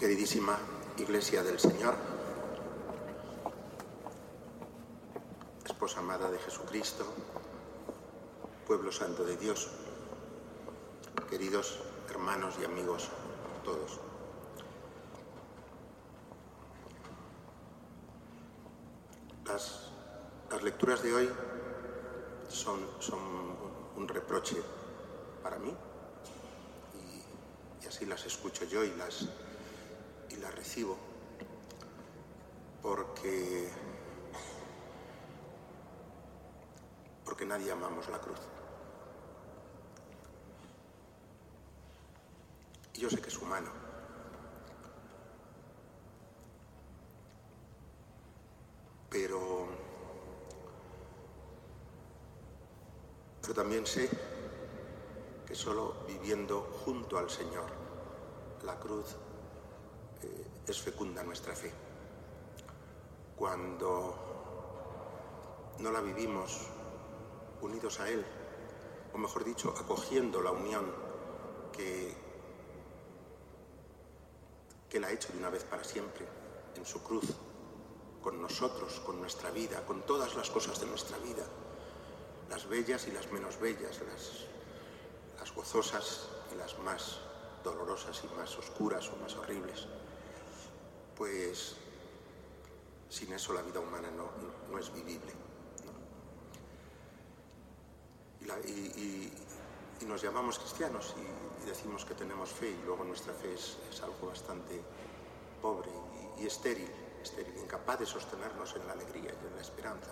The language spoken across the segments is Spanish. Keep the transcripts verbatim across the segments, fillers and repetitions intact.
Queridísima Iglesia del Señor, esposa amada de Jesucristo, pueblo santo de Dios, queridos hermanos y amigos todos. Las, las lecturas de hoy son, son un reproche para mí y, y así las escucho yo y las, y las recibo porque, porque nadie amamos la cruz. Y yo sé que es humano. Pero, pero también sé que solo viviendo junto al Señor la cruz eh, es fecunda nuestra fe. Cuando no la vivimos unidos a Él, o mejor dicho, acogiendo la unión que, que Él ha hecho de una vez para siempre en su cruz, con nosotros, con nuestra vida, con todas las cosas de nuestra vida, las bellas y las menos bellas, las, las gozosas y las más dolorosas y más oscuras o más horribles, pues sin eso la vida humana no, no, no es vivible, ¿no? Y, la, y, y, y nos llamamos cristianos y, y decimos que tenemos fe y luego nuestra fe es, es algo bastante pobre y, y estéril. estéril, incapaz de sostenernos en la alegría y en la esperanza.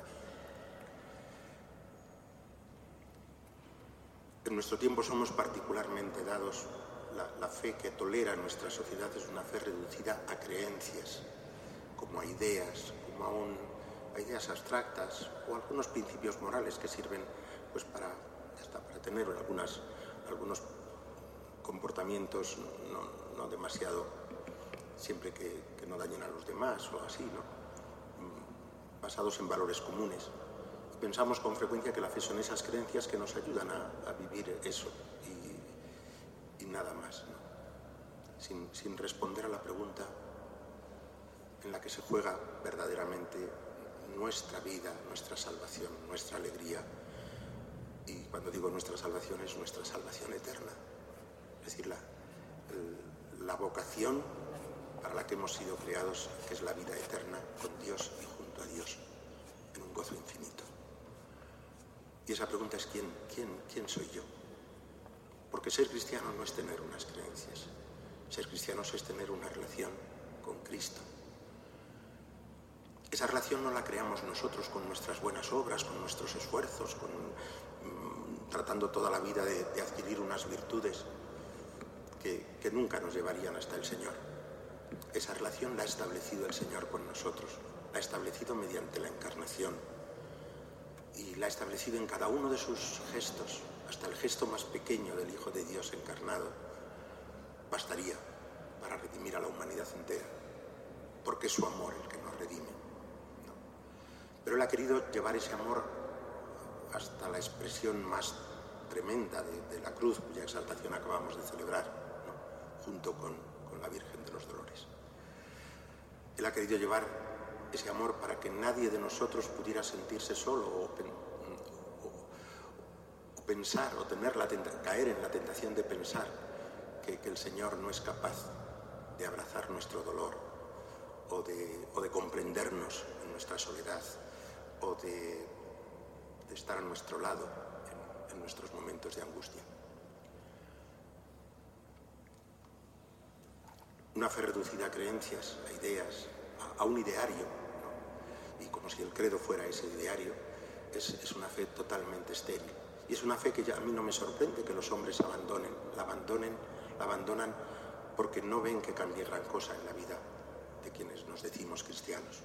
En nuestro tiempo somos particularmente dados, la, la fe que tolera nuestra sociedad es una fe reducida a creencias, como a ideas, como a, un, a ideas abstractas o algunos principios morales que sirven pues para, ya está, para tener algunas, algunos comportamientos no, no demasiado siempre que, que no dañen a los demás o así, ¿no? Basados en valores comunes. Y pensamos con frecuencia que la fe son esas creencias que nos ayudan a, a vivir eso y, y nada más, ¿no? Sin, sin responder a la pregunta en la que se juega verdaderamente nuestra vida, nuestra salvación, nuestra alegría. Y cuando digo nuestra salvación es nuestra salvación eterna. Es decir, la, el, la vocación para la que hemos sido creados, que es la vida eterna con Dios y junto a Dios, en un gozo infinito. Y esa pregunta es ¿quién, quién, quién soy yo? Porque ser cristiano no es tener unas creencias. Ser cristiano es tener una relación con Cristo. Esa relación no la creamos nosotros con nuestras buenas obras, con nuestros esfuerzos, con, mmm, tratando toda la vida de, de adquirir unas virtudes que, que nunca nos llevarían hasta el Señor. Esa relación la ha establecido el Señor con nosotros, la ha establecido mediante la encarnación y la ha establecido en cada uno de sus gestos, hasta el gesto más pequeño del Hijo de Dios encarnado. Bastaría para redimir a la humanidad entera, porque es su amor el que nos redime, ¿no? Pero Él ha querido llevar ese amor hasta la expresión más tremenda de, de la cruz, cuya exaltación acabamos de celebrar, ¿no? Junto con, con la Virgen de los Dolores. Él ha querido llevar ese amor para que nadie de nosotros pudiera sentirse solo o, o, o pensar o tener la tenta, caer en la tentación de pensar que, que el Señor no es capaz de abrazar nuestro dolor o de, o de comprendernos en nuestra soledad o de, de estar a nuestro lado en, en nuestros momentos de angustia. Una fe reducida a creencias, a ideas, a, a un ideario, ¿no? Y como si el credo fuera ese ideario, es, es una fe totalmente estéril. Y es una fe que ya a mí no me sorprende que los hombres abandonen, la abandonen, la abandonan porque no ven que cambie gran cosa en la vida de quienes nos decimos cristianos.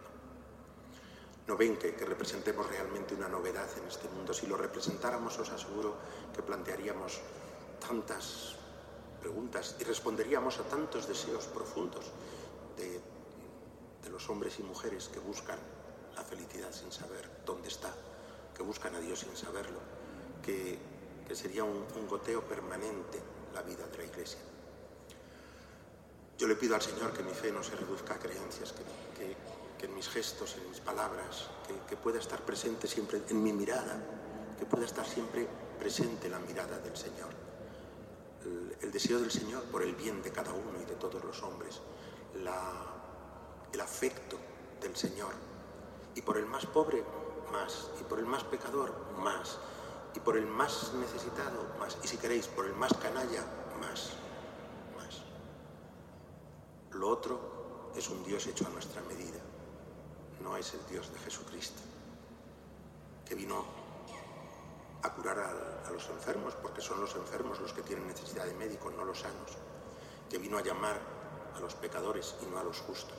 No ven que, que representemos realmente una novedad en este mundo. Si lo representáramos, os aseguro que plantearíamos tantas preguntas y responderíamos a tantos deseos profundos de, de los hombres y mujeres que buscan la felicidad sin saber dónde está, que buscan a Dios sin saberlo, que, que sería un, un goteo permanente la vida de la Iglesia. Yo le pido al Señor que mi fe no se reduzca a creencias, que, que, que en mis gestos, en mis palabras, que, que pueda estar presente siempre en mi mirada, que pueda estar siempre presente la mirada del Señor. El, el deseo del Señor por el bien de cada uno y de todos los hombres, la, el afecto del Señor, y por el más pobre, más, y por el más pecador, más, y por el más necesitado, más, y si queréis, por el más canalla, más, más. Lo otro es un Dios hecho a nuestra medida, no es el Dios de Jesucristo, que vino a curar a, a los enfermos, porque son los enfermos los que tienen necesidad de médico, no los sanos, que vino a llamar a los pecadores y no a los justos.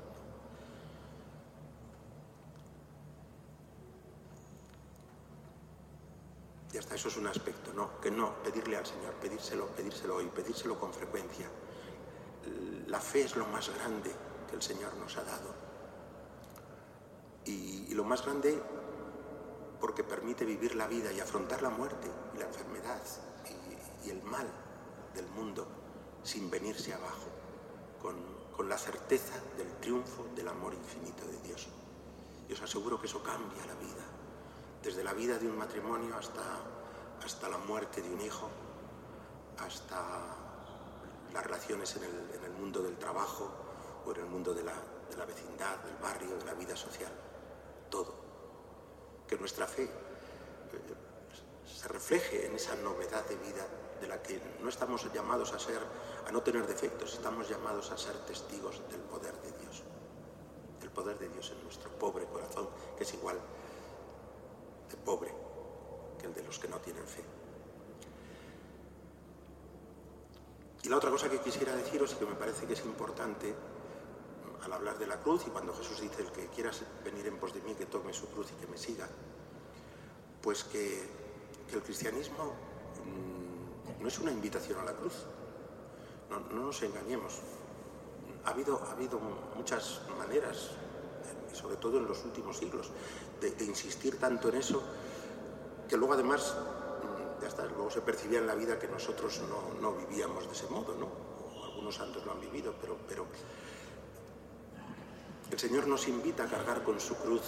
Y hasta eso es un aspecto, no, que no, pedirle al Señor, pedírselo, pedírselo y pedírselo con frecuencia. La fe es lo más grande que el Señor nos ha dado. Y, y lo más grande porque permite vivir la vida y afrontar la muerte y la enfermedad y, y el mal del mundo sin venirse abajo, con, con la certeza del triunfo del amor infinito de Dios. Y os aseguro que eso cambia la vida. Desde la vida de un matrimonio hasta, hasta la muerte de un hijo, hasta las relaciones en el, en el mundo del trabajo o en el mundo de la, de la vecindad, del barrio, de la vida social. Todo. Que nuestra fe eh, se refleje en esa novedad de vida de la que no estamos llamados a ser, a no tener defectos, estamos llamados a ser testigos del poder de Dios. El poder de Dios en nuestro pobre corazón, que es igual de pobre que el de los que no tienen fe. Y la otra cosa que quisiera deciros y que me parece que es importante al hablar de la cruz y cuando Jesús dice el que quiera venir en pos de mí que tome su cruz y que me siga, pues que, que el cristianismo mmm, no es una invitación a la cruz. No, no nos engañemos. Ha habido, ha habido muchas maneras, y sobre todo en los últimos siglos, de, de insistir tanto en eso, que luego además, ya está, luego se percibía en la vida que nosotros no, no vivíamos de ese modo, ¿no? O algunos santos lo han vivido, pero, pero el Señor nos invita a cargar con su cruz,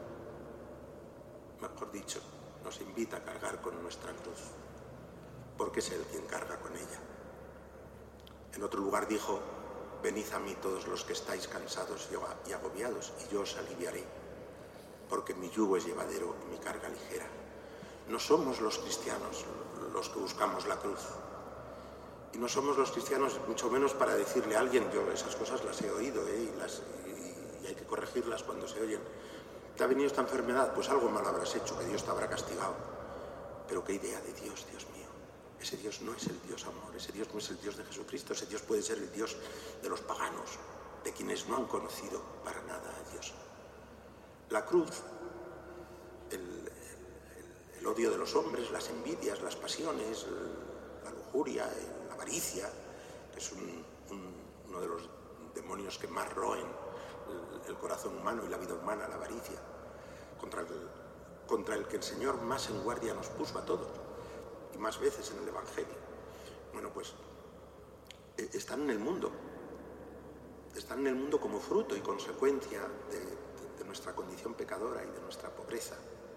mejor dicho, nos invita a cargar con nuestra cruz, porque es Él quien carga con ella. En otro lugar dijo: venid a mí todos los que estáis cansados y agobiados, y yo os aliviaré, porque mi yugo es llevadero y mi carga ligera. No somos los cristianos los que buscamos la cruz. Y no somos los cristianos, mucho menos para decirle a alguien, yo esas cosas las he oído, ¿eh? y, las, y, y hay que corregirlas cuando se oyen. ¿Te ha venido esta enfermedad? Pues algo mal habrás hecho, que Dios te habrá castigado. Pero qué idea de Dios, Dios mío. Ese Dios no es el Dios amor, ese Dios no es el Dios de Jesucristo, ese Dios puede ser el Dios de los paganos, de quienes no han conocido para nada a Dios. La cruz, el, el, el odio de los hombres, las envidias, las pasiones, la lujuria, la avaricia, que es un, un, uno de los demonios que más roen el, el corazón humano y la vida humana, la avaricia, contra el, contra el que el Señor más en guardia nos puso a todos, y más veces en el Evangelio. Bueno, pues eh, están en el mundo, están en el mundo como fruto y consecuencia de, de, de nuestra condición pecadora y de nuestra pobreza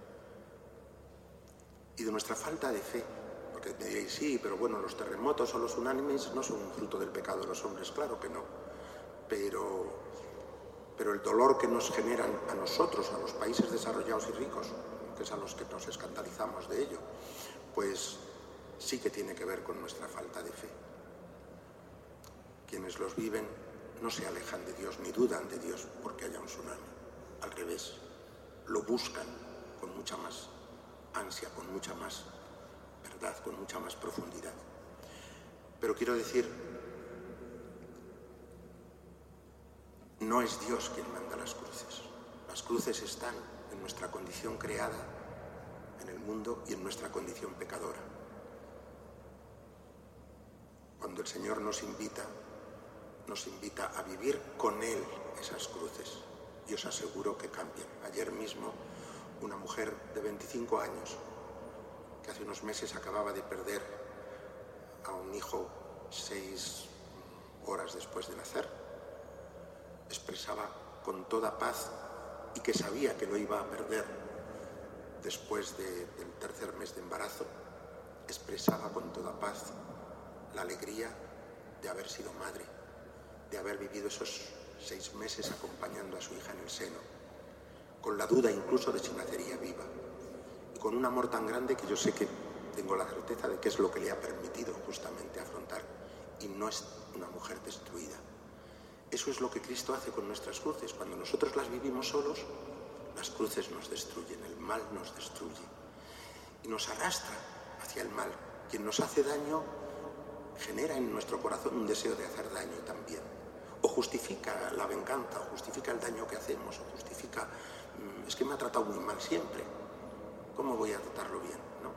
y de nuestra falta de fe. Porque me diréis, sí, pero bueno, los terremotos o los tsunamis no son un fruto del pecado de los hombres, claro que no, pero, pero el dolor que nos generan a nosotros, a los países desarrollados y ricos, que es a los que nos escandalizamos de ello, pues sí que tiene que ver con nuestra falta de fe. Quienes los viven no se alejan de Dios ni dudan de Dios porque haya un tsunami. Al revés, lo buscan con mucha más ansia, con mucha más verdad, con mucha más profundidad. Pero quiero decir, no es Dios quien manda las cruces. Las cruces están en nuestra condición creada en el mundo y en nuestra condición pecadora. Cuando el Señor nos invita, nos invita a vivir con Él esas cruces. Y os aseguro que cambian. Ayer mismo, una mujer de veinticinco años, que hace unos meses acababa de perder a un hijo seis, horas después de nacer. Expresaba con toda paz, y que sabía que lo iba a perder después de, del tercer mes de embarazo, expresaba con toda paz la alegría de haber sido madre, de haber vivido esos seis meses acompañando a su hija en el seno, con la duda incluso de si nacería viva, y con un amor tan grande que yo sé que tengo la certeza de que es lo que le ha permitido justamente afrontar, y no es una mujer destruida. Eso es lo que Cristo hace con nuestras cruces. Cuando nosotros las vivimos solos, las cruces nos destruyen, el mal nos destruye y nos arrastra hacia el mal. Quien nos hace daño genera en nuestro corazón un deseo de hacer daño también, o justifica la venganza, o justifica el daño que hacemos, o justifica, es que me ha tratado muy mal siempre, ¿cómo voy a tratarlo bien? ¿No?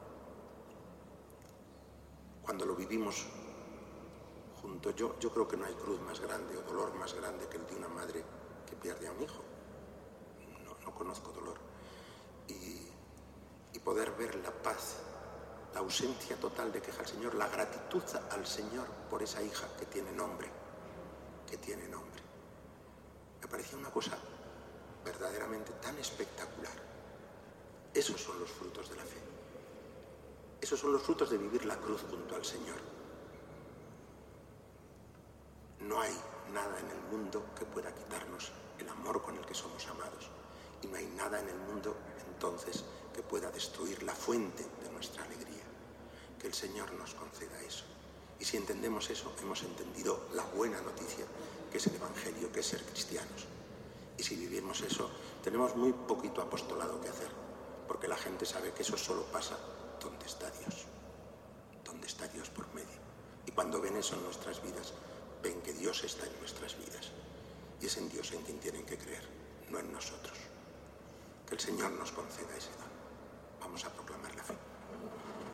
Cuando lo vivimos junto, yo, yo creo que no hay cruz más grande o dolor más grande que el de una madre que pierde a un hijo. No, no conozco dolor. Y, y poder ver la paz, la ausencia total de queja al Señor, la gratitud al Señor por esa hija que tiene nombre, que tiene nombre. Me parecía una cosa verdaderamente tan espectacular. Esos son los frutos de la fe. Esos son los frutos de vivir la cruz junto al Señor. No hay nada en el mundo que pueda quitarnos el amor con el que somos amados. Y no hay nada en el mundo, entonces, que pueda destruir la fuente de nuestra alegría. Que el Señor nos conceda eso. Y si entendemos eso, hemos entendido la buena noticia, que es el Evangelio, que es ser cristianos. Y si vivimos eso, tenemos muy poquito apostolado que hacer, porque la gente sabe que eso solo pasa donde está Dios. Donde está Dios por medio. Y cuando ven eso en nuestras vidas, ven que Dios está en nuestras vidas. Y es en Dios en quien tienen que creer, no en nosotros. Que el Señor nos conceda ese don.